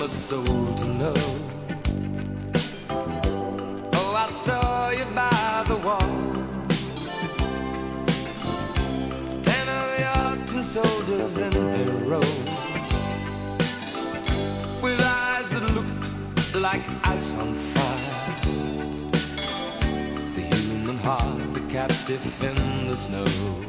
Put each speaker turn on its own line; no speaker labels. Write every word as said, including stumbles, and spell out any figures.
a soul to know. Oh, I saw you by the wall, ten of your tin soldiers in a row, with eyes that looked like ice on fire, the human heart, a captive in the snow.